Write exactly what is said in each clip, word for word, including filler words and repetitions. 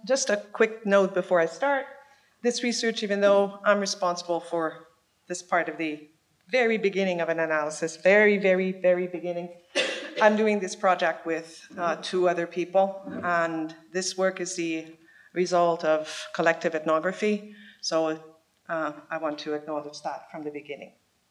just a quick note before I start. This research, even though I'm responsible for this part of the very beginning of an analysis, very, very, very beginning, I'm doing this project with uh, two other people, and this work is the result of collective ethnography, so uh, I want to acknowledge that from the beginning.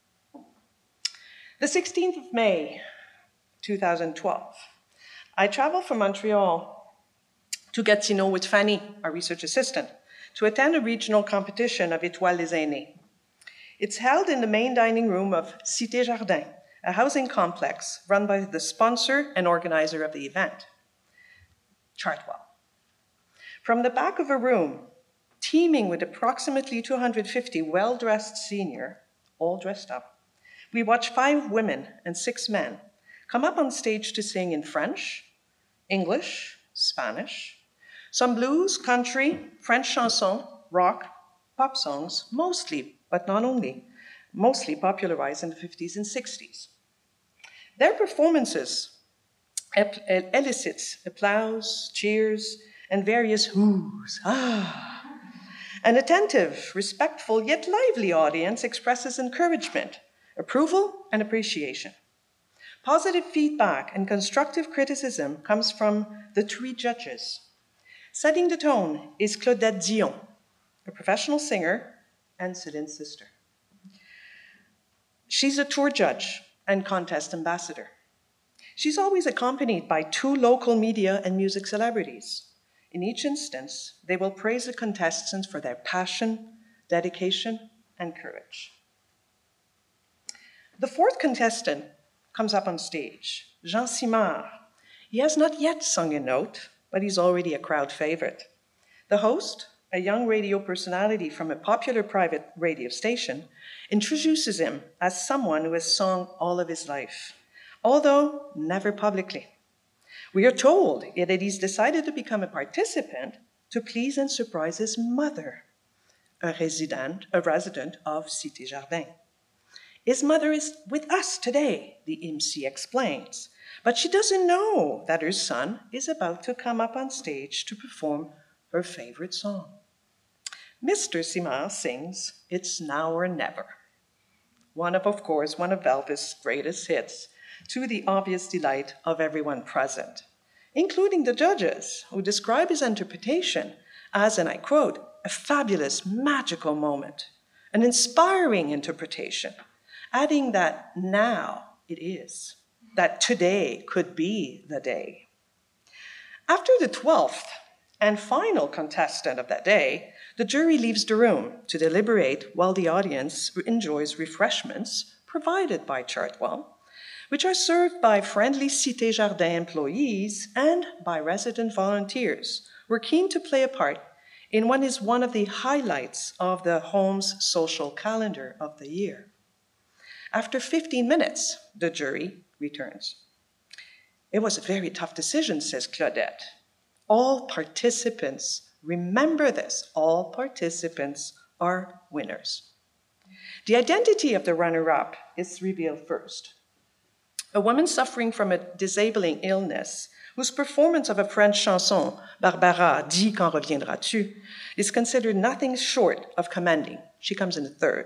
The sixteenth of May, two thousand twelve, I traveled from Montreal to Gatineau with Fanny, our research assistant, to attend a regional competition of Étoiles des Aînés. It's held in the main dining room of Cité Jardin, a housing complex run by the sponsor and organizer of the event, Chartwell. From the back of a room, teeming with approximately two hundred fifty well-dressed seniors, all dressed up, we watched five women and six men come up on stage to sing in French, English, Spanish, some blues, country, French chanson, rock, pop songs, mostly, but not only, mostly popularized in the fifties and sixties. Their performances elicit applause, cheers, and various whoos, ah. An attentive, respectful, yet lively audience expresses encouragement, approval, and appreciation. Positive feedback and constructive criticism comes from the three judges. Setting the tone is Claudette Dion, a professional singer and Céline's sister. She's a tour judge and contest ambassador. She's always accompanied by two local media and music celebrities. In each instance, they will praise the contestants for their passion, dedication, and courage. The fourth contestant comes up on stage, Jean Simard. He has not yet sung a note, but he's already a crowd favorite. The host, a young radio personality from a popular private radio station, introduces him as someone who has sung all of his life, although never publicly. We are told that he's decided to become a participant to please and surprise his mother, a resident, a resident of Cité Jardin. His mother is with us today, the M C explains, but she doesn't know that her son is about to come up on stage to perform her favorite song. Mister Simard sings It's Now or Never, one of, of course, one of Elvis' greatest hits, to the obvious delight of everyone present, including the judges, who describe his interpretation as, and I quote, a fabulous, magical moment, an inspiring interpretation, adding that now it is, that today could be the day. After the twelfth and final contestant of that day, the jury leaves the room to deliberate while the audience enjoys refreshments provided by Chartwell, which are served by friendly Cité Jardin employees and by resident volunteers who are keen to play a part in what is one of the highlights of the home's social calendar of the year. After fifteen minutes, the jury returns. It was a very tough decision, says Claudette. All participants, remember this, all participants are winners. The identity of the runner-up is revealed first. A woman suffering from a disabling illness, whose performance of a French chanson, Barbara, Dis quand reviendras-tu, is considered nothing short of commending. She comes in third.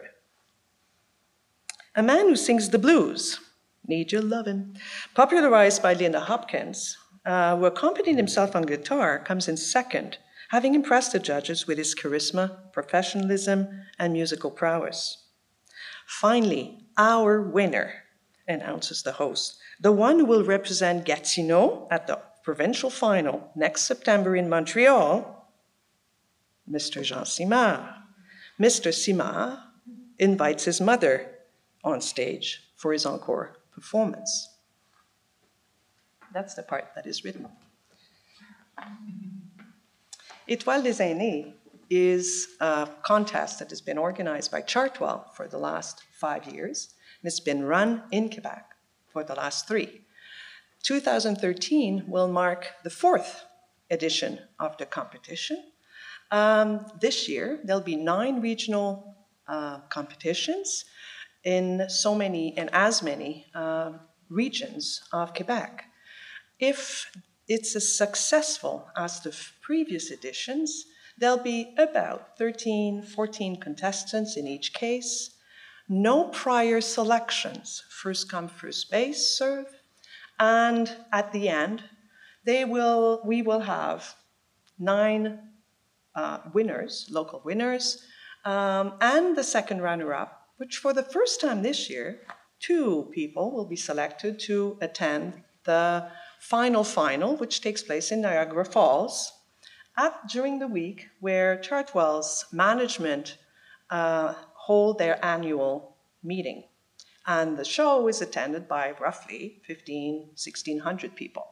A man who sings the blues, Need Your Lovin', popularized by Linda Hopkins, uh, who accompanied himself on guitar, comes in second, having impressed the judges with his charisma, professionalism, and musical prowess. Finally, our winner, announces the host, the one who will represent Gatineau at the provincial final next September in Montreal, Mister Jean Simard. Mister Simard invites his mother on stage for his encore performance. That's the part that is written. Étoiles des Aînés is a contest that has been organized by Chartwell for the last five years, and it's been run in Quebec for the last three. two thousand thirteen will mark the fourth edition of the competition. Um, this year, there'll be nine regional uh, competitions in so many and as many uh, regions of Quebec. If it's as successful as the previous editions. There'll be about thirteen, fourteen contestants in each case. No prior selections, first come, first base serve. And at the end, they will, we will have nine uh, winners, local winners, um, and the second runner-up, which for the first time this year, two people will be selected to attend the final final, which takes place in Niagara Falls, at, during the week where Chartwell's management uh, hold their annual meeting. And the show is attended by roughly fifteen, sixteen hundred people.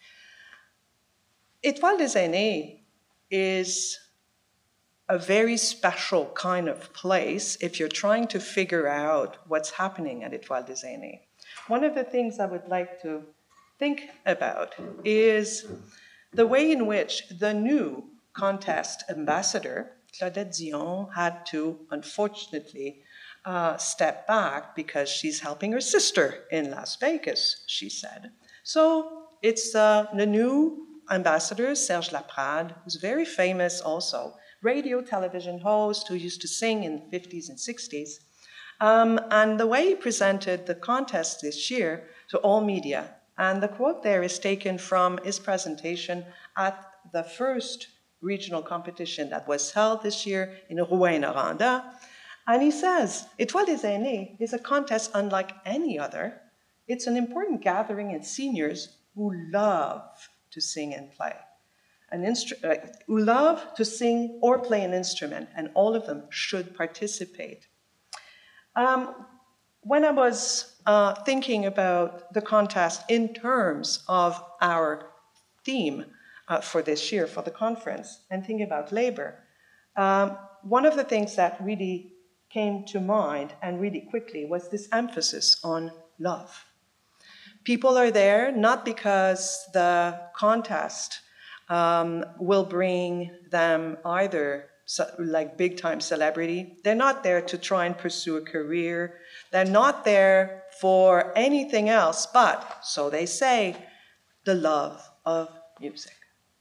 Étoile des Aînés is a very special kind of place if you're trying to figure out what's happening at Étoile des Aînés. One of the things I would like to think about is the way in which the new contest ambassador, Claudette Dion, had to, unfortunately, uh, step back because she's helping her sister in Las Vegas, she said. So it's uh, the new ambassador, Serge Laprade, who's very famous also, radio, television host who used to sing in the fifties and sixties. Um, and the way he presented the contest this year to all media, and the quote there is taken from his presentation at the first regional competition that was held this year in Rouyn-Noranda. And he says, Étoile des Aînés is a contest unlike any other. It's an important gathering of seniors who love to sing and play. An instru- uh, who love to sing or play an instrument, and all of them should participate. Um, when I was uh, thinking about the contest in terms of our theme uh, for this year, for the conference, and thinking about labor, um, one of the things that really came to mind, and really quickly, was this emphasis on love. People are there not because the contest um, will bring them either so, like big-time celebrity. They're not there to try and pursue a career. They're not there for anything else but, so they say, the love of music.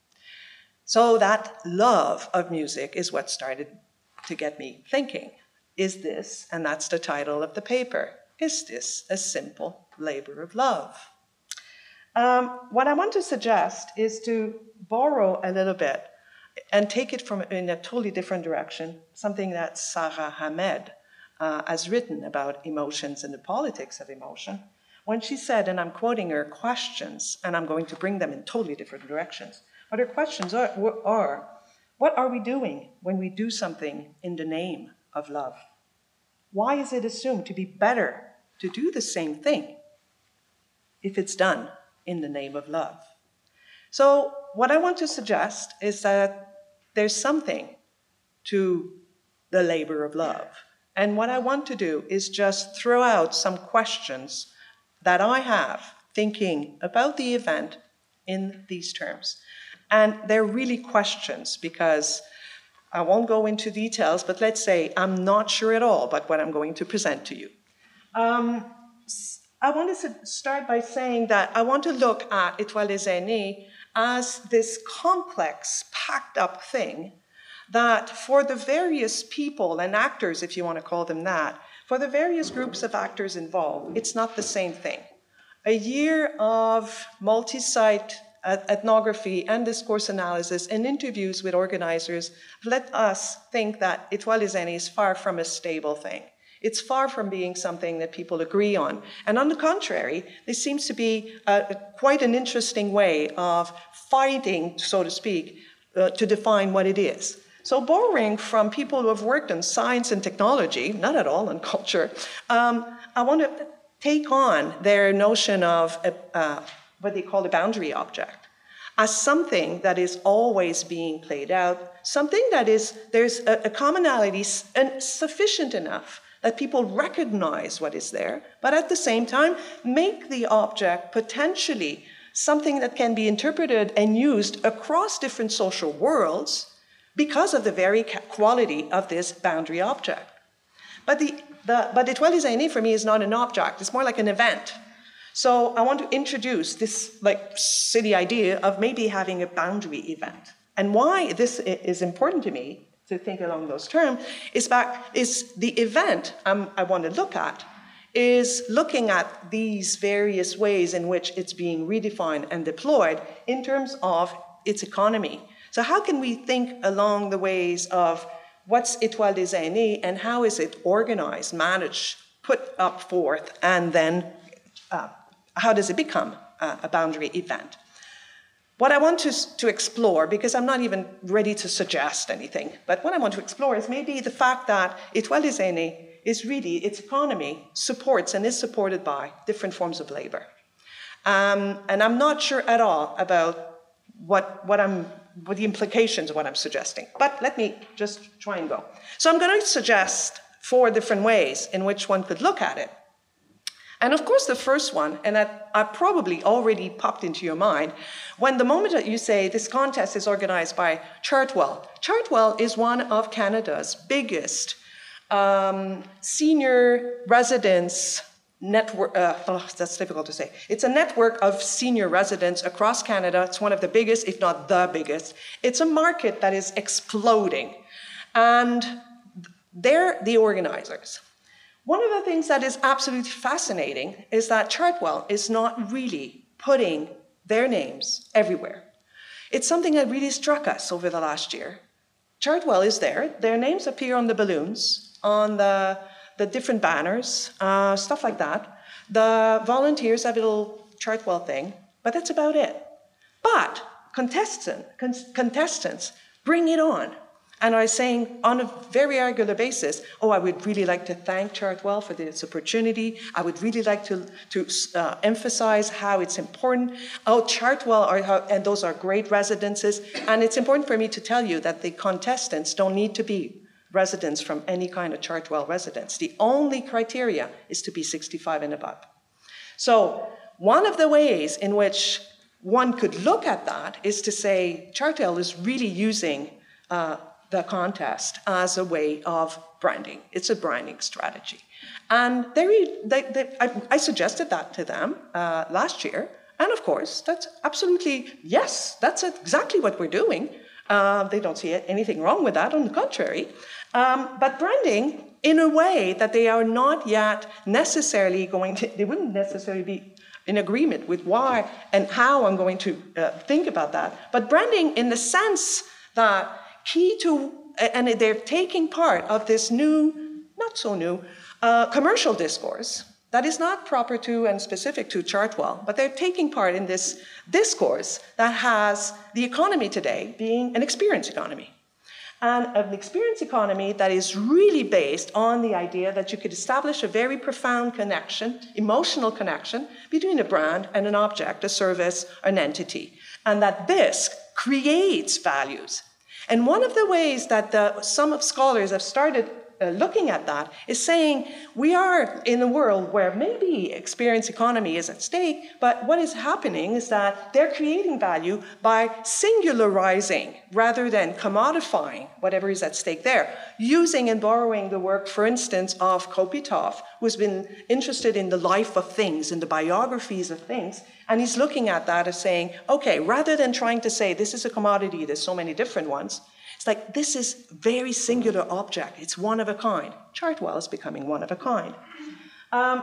So that love of music is what started to get me thinking. Is this, and that's the title of the paper, is this a simple labor of love? Um, what I want to suggest is to borrow a little bit and take it from in a totally different direction, something that Sarah Hamed uh, has written about emotions and the politics of emotion, when she said, and I'm quoting her questions, and I'm going to bring them in totally different directions, but her questions are, are what are we doing when we do something in the name of love? Why is it assumed to be better to do the same thing if it's done in the name of love? So what I want to suggest is that there's something to the labor of love. And what I want to do is just throw out some questions that I have thinking about the event in these terms. And they're really questions because I won't go into details, but let's say I'm not sure at all about what I'm going to present to you. Um, I want to start by saying that I want to look at Étoile des Aînés as this complex, packed up thing that for the various people and actors, if you want to call them that, for the various groups of actors involved, it's not the same thing. A year of multi-site ethnography and discourse analysis and interviews with organizers let us think that Étoile des Aînés is far from a stable thing. It's far from being something that people agree on. And on the contrary, there seems to be a, quite an interesting way of fighting, so to speak, uh, to define what it is. So borrowing from people who have worked in science and technology, not at all on culture, um, I want to take on their notion of a, uh, what they call a boundary object as something that is always being played out, something that is, there's a, a commonality and sufficient enough that people recognize what is there, but at the same time, make the object potentially something that can be interpreted and used across different social worlds because of the very quality of this boundary object. But the, the but Étoile des Aînés for me is not an object, it's more like an event. So I want to introduce this like silly idea of maybe having a boundary event. And why this is important to me to think along those terms is, back, is the event um, I want to look at is looking at these various ways in which it's being redefined and deployed in terms of its economy. So how can we think along the ways of what's Étoile des Aînés and how is it organized, managed, put up forth, and then uh, how does it become uh, a boundary event? What I want to, to explore, because I'm not even ready to suggest anything, but what I want to explore is maybe the fact that Étoile des Aînés is really, its economy supports and is supported by different forms of labor. Um, and I'm not sure at all about what, what I'm, what the implications of what I'm suggesting, but let me just try and go. So I'm going to suggest four different ways in which one could look at it. And of course, the first one, and that I probably already popped into your mind, when the moment that you say this contest is organized by Chartwell. Chartwell is one of Canada's biggest um, senior residence network, uh, oh, that's difficult to say. It's a network of senior residents across Canada. It's one of the biggest, if not the biggest. It's a market that is exploding. And they're the organizers. One of the things that is absolutely fascinating is that Chartwell is not really putting their names everywhere. It's something that really struck us over the last year. Chartwell is there. Their names appear on the balloons, on the, the different banners, uh, stuff like that. The volunteers have a little Chartwell thing, but that's about it. But contestant, con contestants bring it on. And are saying on a very regular basis, oh, I would really like to thank Chartwell for this opportunity. I would really like to, to uh, emphasize how it's important. Oh, Chartwell, are how, and those are great residences. And it's important for me to tell you that the contestants don't need to be residents from any kind of Chartwell residence. The only criteria is to be sixty-five and above. So one of the ways in which one could look at that is to say Chartwell is really using uh, the contest as a way of branding. It's a branding strategy. And they, they, they, I, I suggested that to them uh, last year. And of course, that's absolutely, yes, that's exactly what we're doing. Uh, they don't see anything wrong with that, on the contrary. Um, but branding in a way that they are not yet necessarily going to, they wouldn't necessarily be in agreement with why and how I'm going to uh, think about that. But branding in the sense that key to, and they're taking part of this new, not so new, uh, commercial discourse that is not proper to and specific to Chartwell, but they're taking part in this discourse that has the economy today being an experience economy. And an experience economy that is really based on the idea that you could establish a very profound connection, emotional connection, between a brand and an object, a service, an entity, and that this creates values. And one of the ways that the, some of scholars have started uh, looking at that is saying we are in a world where maybe experience economy is at stake, but what is happening is that they're creating value by singularizing rather than commodifying whatever is at stake there, using and borrowing the work, for instance, of Kopitov, who's been interested in the life of things and the biographies of things. And he's looking at that as saying, okay, rather than trying to say this is a commodity, there's so many different ones, it's like this is very singular object. It's one of a kind. Chartwell is becoming one of a kind. Um,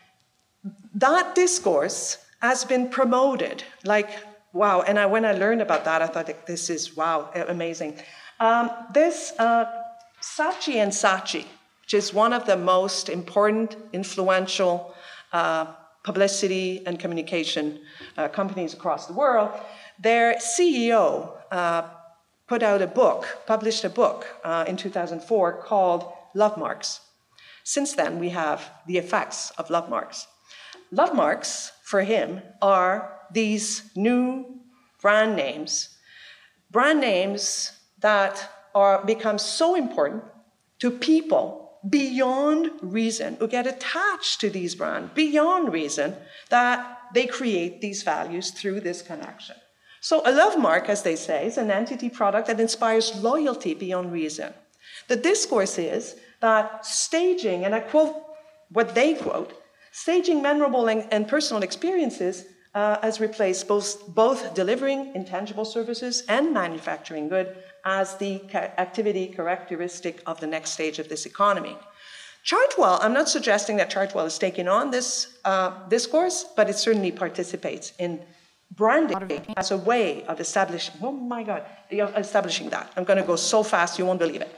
that discourse has been promoted. Like, wow, and I, when I learned about that, I thought like, this is, wow, amazing. Um, this uh, Saatchi and Saatchi, which is one of the most important, influential uh, publicity and communication uh, companies across the world, their C E O uh, put out a book, published a book uh, in two thousand four called Love Marks. Since then, we have the effects of love marks. Love marks, for him, are these new brand names, brand names that are become so important to people beyond reason, who get attached to these brands beyond reason, that they create these values through this connection. So a love mark, as they say, is an entity product that inspires loyalty beyond reason. The discourse is that staging, and I quote what they quote, Staging memorable and, and personal experiences uh, has replaced both, both delivering intangible services and manufacturing good as the ca activity characteristic of the next stage of this economy. Chartwell, I'm not suggesting that Chartwell is taking on this uh, discourse, but it certainly participates in branding as a way of establishing, oh my God, establishing that. I'm going to go so fast you won't believe it.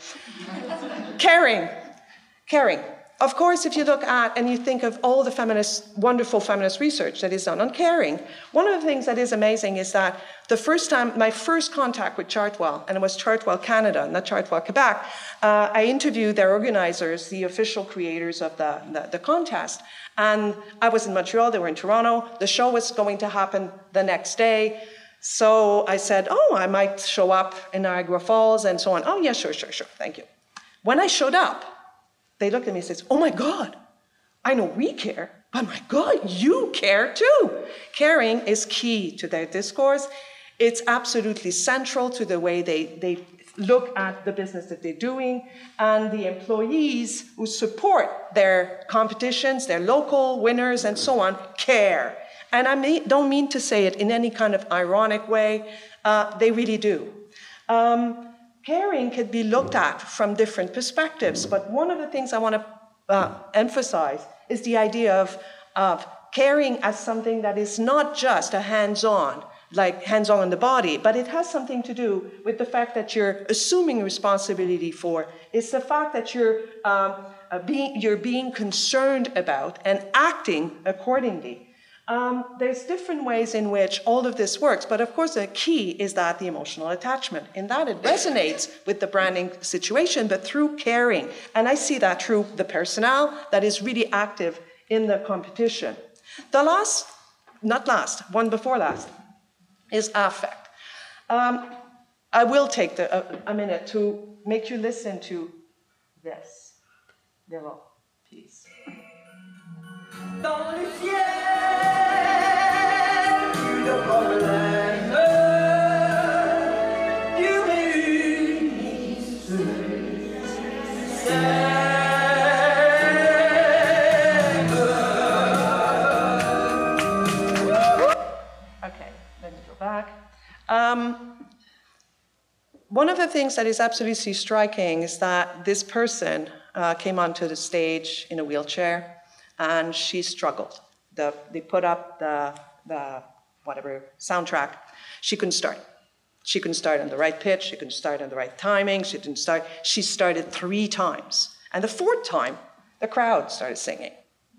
Caring, caring. Of course, if you look at and you think of all the feminist, wonderful feminist research that is done on caring, one of the things that is amazing is that the first time, my first contact with Chartwell, and it was Chartwell Canada, not Chartwell Quebec, uh, I interviewed their organizers, the official creators of the, the, the contest. And I was in Montreal, they were in Toronto. The show was going to happen the next day. So I said, oh, I might show up in Niagara Falls and so on. Oh, yeah, sure, sure, sure, thank you. When I showed up, they looked at me and said, oh my God, I know we care, but my God, you care too. Caring is key to their discourse. It's absolutely central to the way they, they look at the business that they're doing, and the employees who support their competitions, their local winners and so on, care. And I may, don't mean to say it in any kind of ironic way, uh, they really do. Um, Caring can be looked at from different perspectives, but one of the things I want to uh, emphasize is the idea of, of caring as something that is not just a hands-on, like hands-on on the body, but it has something to do with the fact that you're assuming responsibility for. It's the fact that you're, um, uh, being, you're being concerned about and acting accordingly. Um, there's different ways in which all of this works, but of course the key is that the emotional attachment. In that it resonates with the branding situation, but through caring. And I see that through the personnel that is really active in the competition. The last, not last, one before last, is affect. Um, I will take the, a, a minute to make you listen to this little piece. Dans le ciel, une Portland, Dieu réunit Okay, let me go back. Um, one of the things that is absolutely striking is that this person uh, came onto the stage in a wheelchair, and she struggled. The, they put up the, the whatever soundtrack. She couldn't start. She couldn't start on the right pitch. She couldn't start on the right timing. She didn't start. She started three times. And the fourth time, the crowd started singing.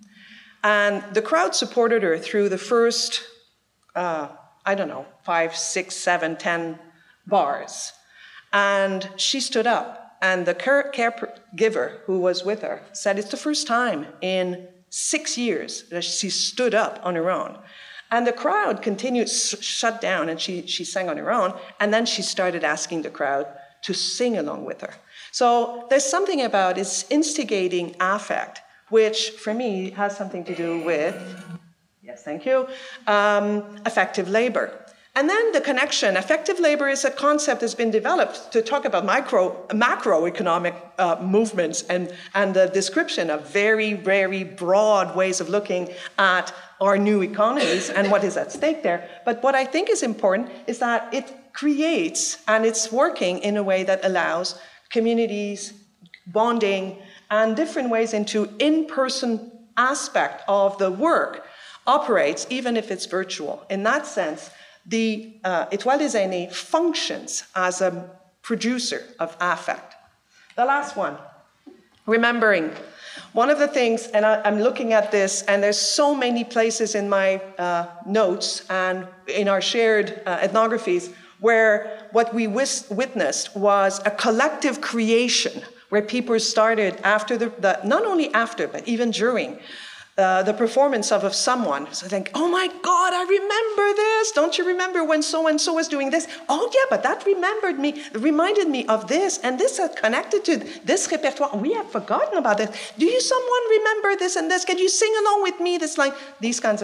And the crowd supported her through the first, uh, I don't know, five, six, seven, ten bars. And she stood up. And the caregiver who was with her said it's the first time in six years that she stood up on her own. And the crowd continued, shut down, and she, she sang on her own, and then she started asking the crowd to sing along with her. So there's something about it's instigating affect, which for me has something to do with, yes, thank you, um, effective labor. And then the connection, effective labor is a concept that's been developed to talk about micro, macroeconomic uh, movements and, and the description of very, very broad ways of looking at our new economies and what is at stake there. But what I think is important is that it creates, and it's working in a way that allows communities, bonding, and different ways into in-person aspect of the work operates, even if it's virtual. In that sense, the uh, Étoile des Aînés functions as a producer of affect. The last one, remembering. One of the things, and I, I'm looking at this, and there's so many places in my uh, notes and in our shared uh, ethnographies where what we wis- witnessed was a collective creation where people started after the, the not only after, but even during, Uh, the performance of, of someone. So I think, oh my God, I remember this. Don't you remember when so-and-so was doing this? Oh yeah, but that remembered me, reminded me of this, and this is connected to this repertoire. We have forgotten about this. Do you someone remember this and this? Can you sing along with me? This like, these kinds of things.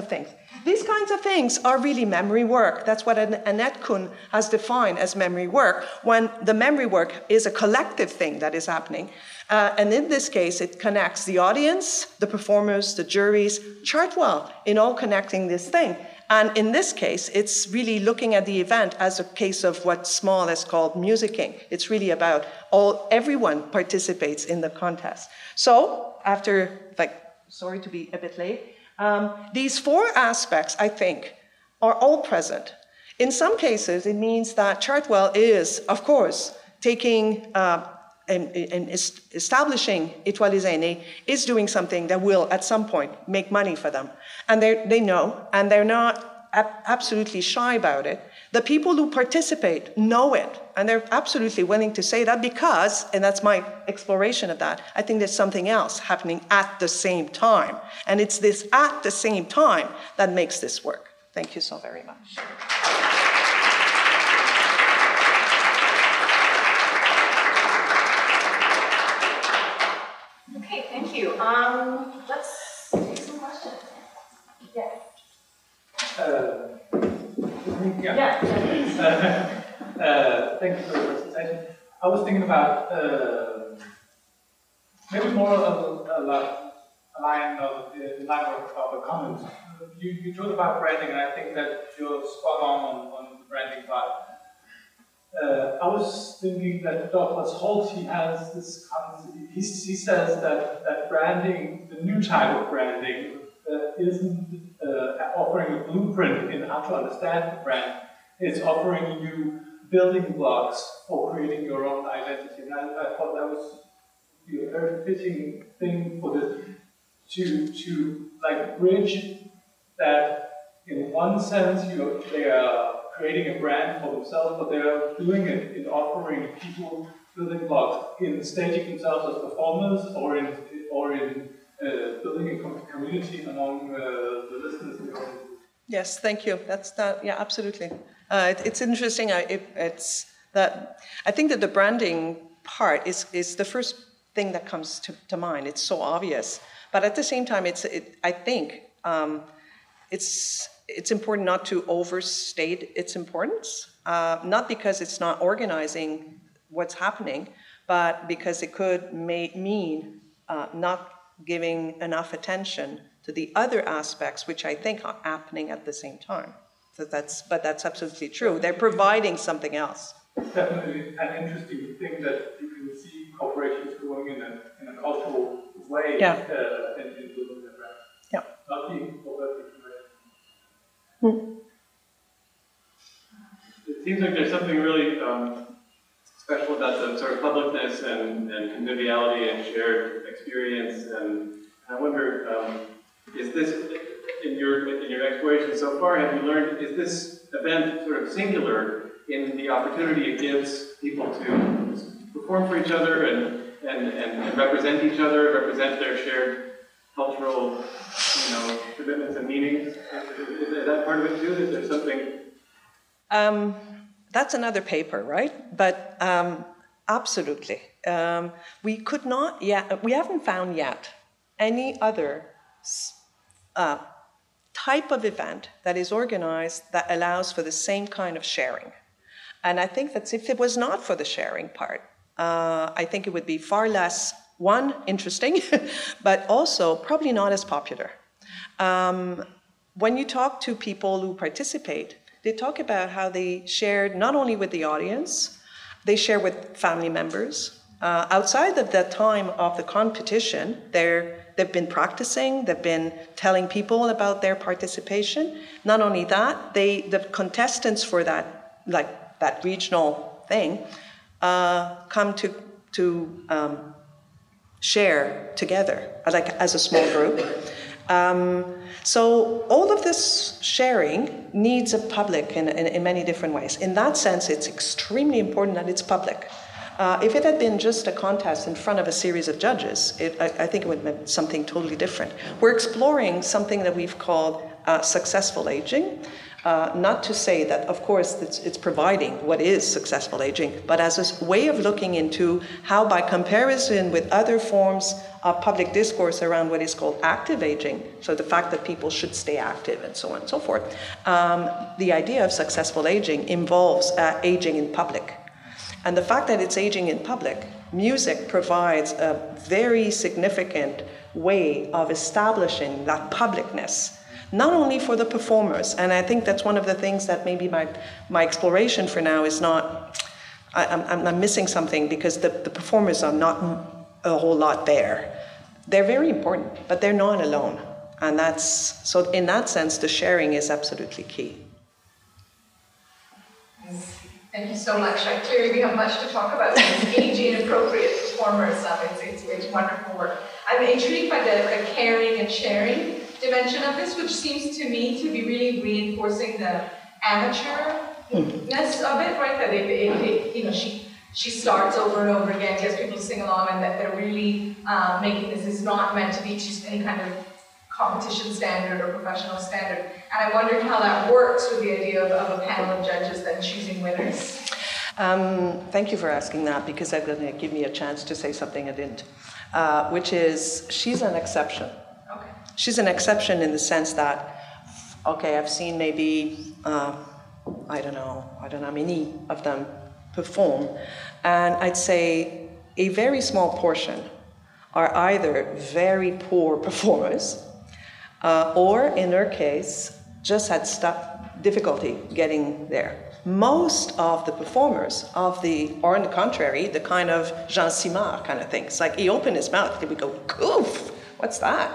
These kinds of things are really memory work. That's what Annette Kuhn has defined as memory work, when the memory work is a collective thing that is happening. Uh, and in this case, it connects the audience, the performers, the juries, Chartwell, in all connecting this thing. And in this case, it's really looking at the event as a case of what Small has called musicking. It's really about all, everyone participates in the contest. So after, like, sorry to be a bit late, um, these four aspects, I think, are all present. In some cases, it means that Chartwell is, of course, taking uh, and, and establishing Étoiles des Aînés is doing something that will, at some point, make money for them. And they know, and they're not ab absolutely shy about it. The people who participate know it, and they're absolutely willing to say that because, and that's my exploration of that, I think there's something else happening at the same time. And it's this at the same time that makes this work. Thank you so very much. Okay, thank you. Um, let's take some questions. Yes. Uh, yeah. Yeah. uh, uh, thank you for the presentation. I was thinking about uh, maybe more of a, a, a line of the line of, of a comment. You, you talked about branding, and I think that you're spot on on, on the branding part. Uh, I was thinking that Douglas Holt, he has this concept, he, he says that, that branding, the new type of branding, uh, isn't uh, offering a blueprint in how to understand the brand. It's offering you building blocks for creating your own identity. And I, I thought that was a very fitting thing for the, to, to like bridge that in one sense you they are creating a brand for themselves, but they're doing it in offering people building blocks in staging themselves as performers, or in or in uh, building a com community among uh, the listeners. Yes, thank you. That's that. Yeah, absolutely. Uh, it, it's interesting. I, it, it's that I think that the branding part is is the first thing that comes to, to mind. It's so obvious, but at the same time, it's it, I think um, it's. It's important not to overstate its importance, uh, not because it's not organizing what's happening, but because it could may mean uh, not giving enough attention to the other aspects, which I think are happening at the same time. So that's, but that's absolutely true. They're providing something else. It's definitely an interesting thing that you can see corporations going in a, in a cultural way. Yeah. Uh, in, in building their brand. Yeah. Not being overtly. Hmm. It seems like there's something really um, special about the sort of publicness and, and conviviality and shared experience. And I wonder, um, is this, in your, in your exploration so far, have you learned, is this event sort of singular in the opportunity it gives people to perform for each other and, and, and, and represent each other, represent their shared cultural, you know, commitments and meanings? Is, is that part of it too? Is there something? Um, that's another paper, right? But um, absolutely. Um, we could not yet, we haven't found yet any other uh, type of event that is organized that allows for the same kind of sharing. And I think that if it was not for the sharing part, uh, I think it would be far less, one, interesting, but also probably not as popular. Um, when you talk to people who participate, they talk about how they shared not only with the audience, they share with family members. Uh, outside of the time of the competition, they're, they've been practicing, they've been telling people about their participation. Not only that, they, the contestants for that, like that regional thing, uh, come to, to um, share together, like as a small group. Um, so all of this sharing needs a public in, in, in many different ways. In that sense, it's extremely important that it's public. Uh, if it had been just a contest in front of a series of judges, it, I, I think it would have been something totally different. We're exploring something that we've called uh, successful aging. Uh, not to say that, of course, it's, it's providing what is successful aging, but as a way of looking into how, by comparison with other forms of public discourse around what is called active aging, so the fact that people should stay active and so on and so forth, um, the idea of successful aging involves uh, aging in public. And the fact that it's aging in public, music provides a very significant way of establishing that publicness, not only for the performers, and I think that's one of the things that maybe my, my exploration for now is not, I, I'm, I'm missing something, because the, the performers are not a whole lot there. They're very important, but they're not alone. And that's, so in that sense, the sharing is absolutely key. Thank you so much. I clearly we have much to talk about. Aging appropriate performers. Um, it's, it's, it's wonderful work. I'm intrigued by the, the caring and sharing dimension of this, which seems to me to be really reinforcing the amateurness of it, right? That it, it, it, you know, she she starts over and over again, gets people to sing along, and that they're really um, making this is not meant to be just any kind of competition standard or professional standard. And I wondered how that works with the idea of, of a panel of judges then choosing winners. Um, thank you for asking that, because that's going to give me a chance to say something I didn't, uh, which is she's an exception. Okay. She's an exception in the sense that, okay, I've seen maybe, uh, I don't know, I don't know how many of them perform, and I'd say a very small portion are either very poor performers, uh, or in her case, just had stuff, difficulty getting there. Most of the performers of the, or on the contrary, the kind of Jean Simard kind of thing. It's like he opened his mouth and we go, goof, what's that?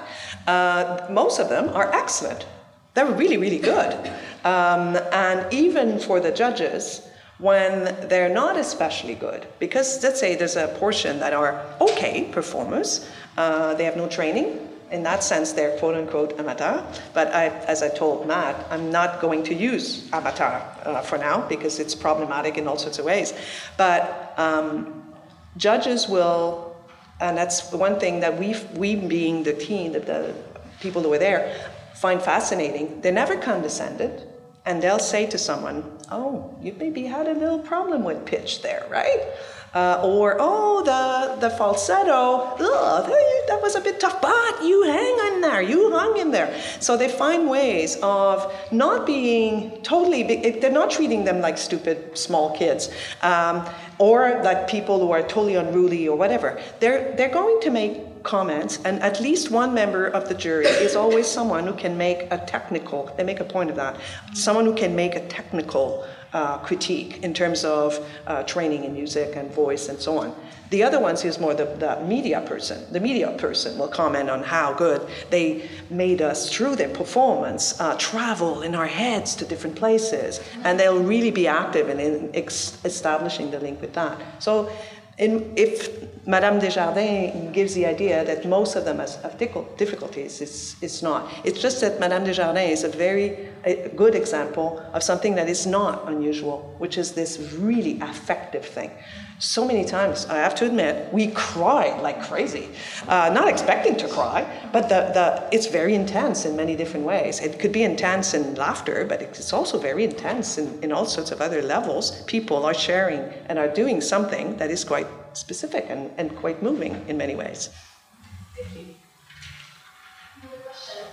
Uh, most of them are excellent. They're really, really good. Um, and even for the judges, when they're not especially good, because let's say there's a portion that are okay performers, uh, they have no training. In that sense, they're quote-unquote amateur. But I, as I told Matt, I'm not going to use amateur uh, for now, because it's problematic in all sorts of ways. But um, judges will, and that's one thing that we, we being the team, the, the people who were there, find fascinating. They're never condescended, and they'll say to someone, oh, you maybe had a little problem with pitch there, right? Uh, or, oh, the, the falsetto, ugh, that was a bit tough, but you hang in there, you hung in there. So they find ways of not being totally, they're not treating them like stupid small kids, um, or like people who are totally unruly or whatever. They're, they're going to make comments, and at least one member of the jury is always someone who can make a technical, they make a point of that, someone who can make a technical Uh, critique in terms of uh, training in music and voice and so on. The other ones is more the, the media person. The media person will comment on how good they made us, through their performance, uh, travel in our heads to different places, and they'll really be active in, in ex establishing the link with that. So in, if Madame Desjardins gives the idea that most of them have difficulties, it's, it's not. It's just that Madame Desjardins is a very a good example of something that is not unusual, which is this really affective thing. So many times, I have to admit, we cry like crazy. Uh, not expecting to cry, but the, the, it's very intense in many different ways. It could be intense in laughter, but it's also very intense in, in all sorts of other levels. People are sharing and are doing something that is quite specific and, and quite moving in many ways. Thank you. Another question?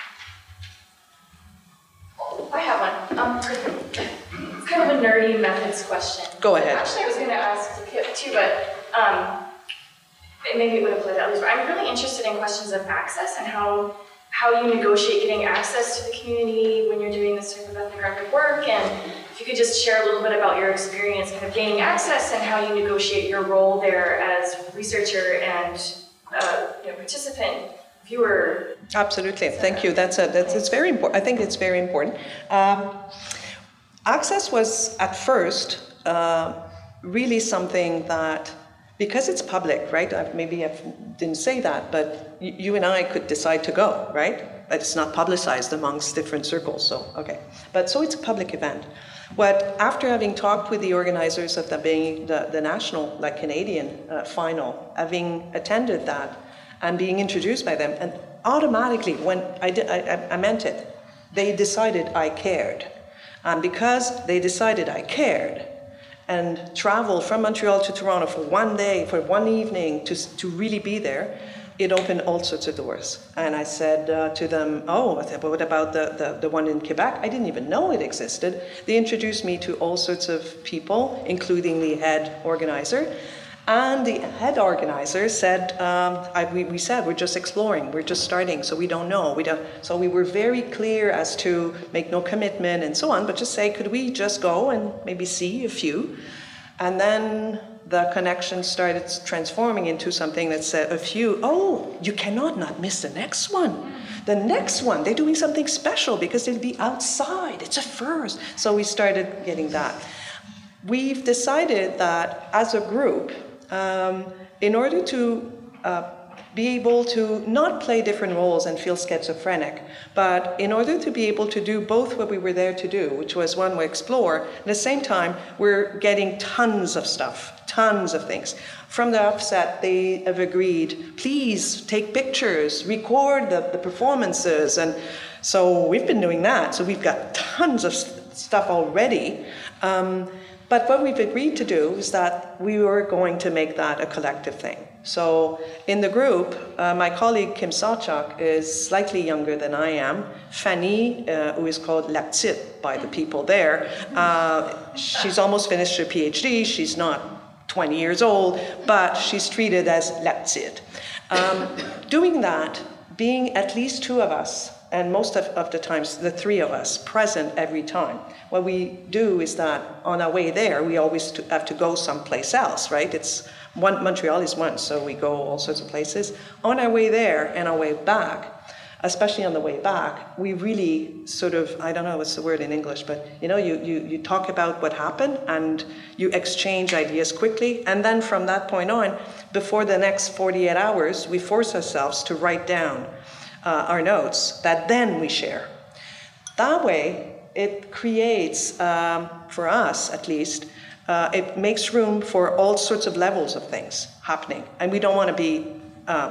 Oh, I have one. Um, it's kind of a nerdy methods question. Go ahead. Actually, I was going to ask Kip too, but um, maybe it would apply to others. But I'm really interested in questions of access and how how you negotiate getting access to the community when you're doing this type of ethnographic work, and if you could just share a little bit about your experience kind of gaining access and how you negotiate your role there as researcher and uh, you know, participant, viewer. Absolutely, thank you. That's a that's it's very important. I think it's very important. Um, access was at first uh, really something that, because it's public, right? I, maybe I didn't say that, but y you and I could decide to go, right? But it's not publicized amongst different circles, so okay. But so it's a public event. What, after having talked with the organizers of the, the, the national, like Canadian uh, final, having attended that and being introduced by them, and automatically when I, did, I, I meant it, they decided I cared. And because they decided I cared, and traveled from Montreal to Toronto for one day, for one evening, to, to really be there, it opened all sorts of doors. And I said uh, to them, oh, I said, but what about the, the, the one in Quebec? I didn't even know it existed. They introduced me to all sorts of people, including the head organizer. And the head organizer said, um, I, we, we said, we're just exploring, we're just starting, so we don't know. We don't. So we were very clear as to make no commitment and so on, but just say, could we just go and maybe see a few? And then the connection started transforming into something that said, a few, oh, you cannot not miss the next one. The next one, they're doing something special because it'll be outside, it's a first. So we started getting that. We've decided that as a group, Um, in order to uh, be able to not play different roles and feel schizophrenic, but in order to be able to do both what we were there to do, which was one, we explore, at the same time, we're getting tons of stuff, tons of things. From the offset, they have agreed, please take pictures, record the, the performances, and so we've been doing that. So we've got tons of st- stuff already. Um, But what we've agreed to do is that we were going to make that a collective thing. So in the group, uh, my colleague Kim Sawchuk is slightly younger than I am. Fanny, uh, who is called La Petite by the people there, uh, she's almost finished her PhD. She's not twenty years old, but she's treated as La Petite. Um, doing that, being at least two of us, and most of, of the times, the three of us, present every time. What we do is that on our way there, we always to have to go someplace else, right? It's one, Montreal is one, so we go all sorts of places. On our way there and our way back, especially on the way back, we really sort of, I don't know what's the word in English, but you know, you, you, you talk about what happened and you exchange ideas quickly. And then from that point on, before the next forty-eight hours, we force ourselves to write down Uh, our notes that then we share. That way, it creates, um, for us at least, uh, it makes room for all sorts of levels of things happening. And we don't want to be um,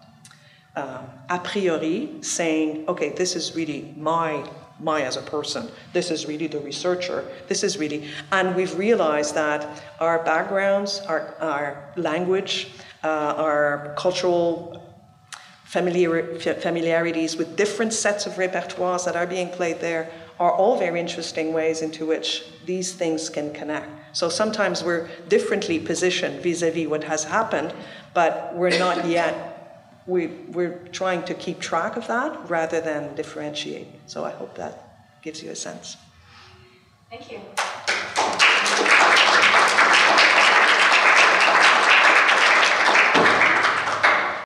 uh, a priori saying, okay, this is really my, my as a person, this is really the researcher, this is really, and we've realized that our backgrounds, our, our language, uh, our cultural Familiar, familiarities with different sets of repertoires that are being played there are all very interesting ways into which these things can connect. So sometimes we're differently positioned vis-a-vis what has happened, but we're not yet, we, we're trying to keep track of that rather than differentiate. So I hope that gives you a sense. Thank you.